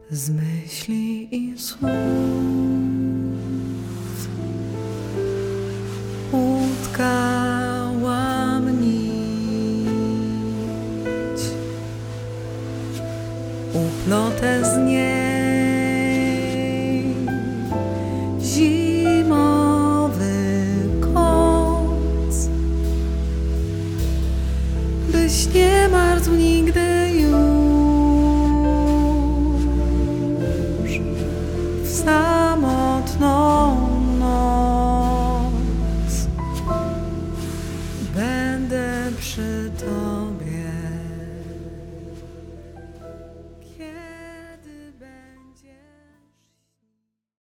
z myśli i słów utkałam nić, uplotę z niej zimowy koc, byś nie martł nigdy w samotną noc. Będę przy Tobie.